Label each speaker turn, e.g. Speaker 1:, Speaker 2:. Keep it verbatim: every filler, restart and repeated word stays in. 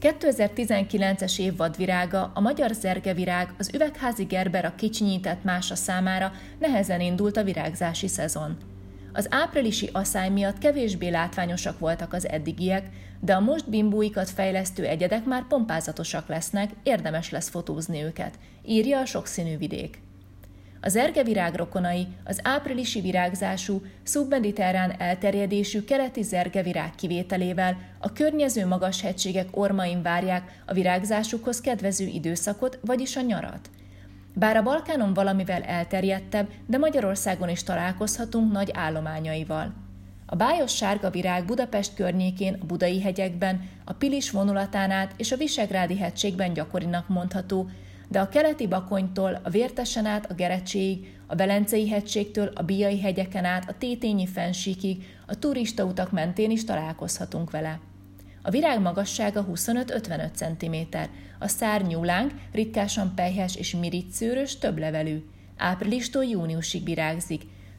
Speaker 1: kétezer-tizenkilences év vadvirága, a magyar zergevirág, az üvegházi gerber a kicsinyített mása számára nehezen indult a virágzási szezon. Az áprilisi aszály miatt kevésbé látványosak voltak az eddigiek, de a most bimbóikat fejlesztő egyedek már pompázatosak lesznek, érdemes lesz fotózni őket, írja a Sokszínű Vidék. A zergevirág rokonai az áprilisi virágzású, szubmediterrán elterjedésű keleti zergevirág kivételével a környező magas hegységek ormain várják a virágzásukhoz kedvező időszakot, vagyis a nyarat. Bár a Balkánon valamivel elterjedtebb, de Magyarországon is találkozhatunk nagy állományaival. A bájos sárga virág Budapest környékén, a Budai hegyekben, a Pilis vonulatán át és a Visegrádi hegységben gyakorinak mondható, de a keleti Bakonytól a Vértesen át a Gerecséig, a Velencei hegységtől a Biai hegyeken át a Tétényi fennsíkig, a turistautak mentén is találkozhatunk vele. A virág magassága huszonöt-ötvenöt centiméter, a szár nyúlánk, ritkásan pelyhes és miricszőrös, többlevelű. Áprilistól júniusig virágzik,